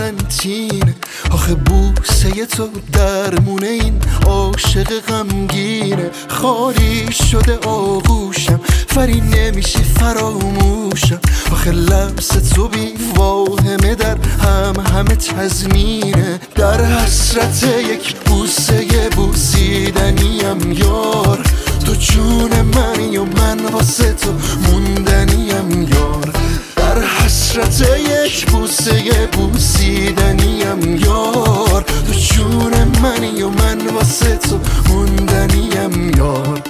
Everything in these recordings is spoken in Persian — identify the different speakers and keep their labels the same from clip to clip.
Speaker 1: قرنطینه. آخه بوسه تو درمونه این عاشق غمگینه. خالی شده آغوشم فری نمیشه فراموشم. آخه لمس تو بی واهمه در همه تضمینه. در حسرت یک بوسه بوسیدنیم یار. تو جون منی و من واسه تو موندنیم یار. در حسرت یک بوسه بوسیدنیم یار. تو جون منی و من واسه تو موندنیم یار.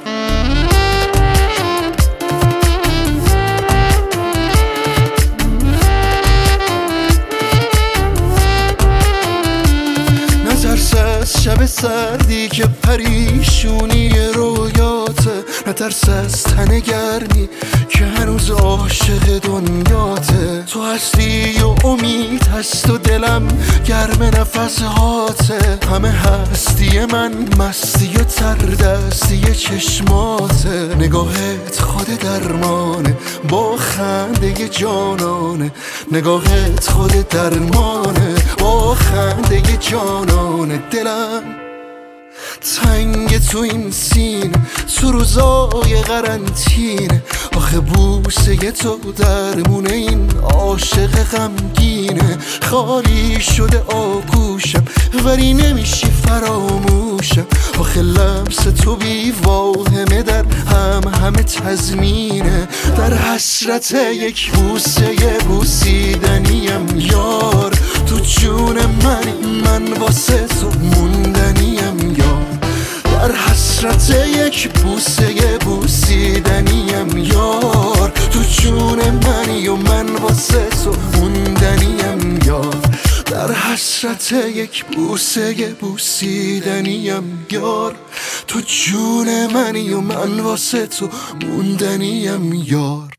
Speaker 1: نترس از شب سردی که پریشونی رویاته. نترس از تن گرمی که هنوز عاشق دنیاته. تو هستی و امید هست و دلم گرم نفسهاته. همه هستی من مستی و تردستی چشماته. نگاهت خود درمانه با خنده جانانه. نگاهت خود درمانه با خنده جانانه. دلم تنگ تو این سینه تو روزای قرنطینه. آخه بوسه تو درمونه این عاشق غمگینه. خالی شده آغوشم ولی نمیشی فراموشم. آخه لمس تو بی واهمه در همه تضمینه. در حسرت یک بوسه بوسیدنیم یار. تو جون منی من واسه تو موندنیم یار. در حسرت یک بوسه بوسیدنیم یار. تو جون منی و من واسه تو موندنیم یار. در حسرت یک بوسه بوسیدنیم یار. تو جون منی و من واسه تو موندنیم یار.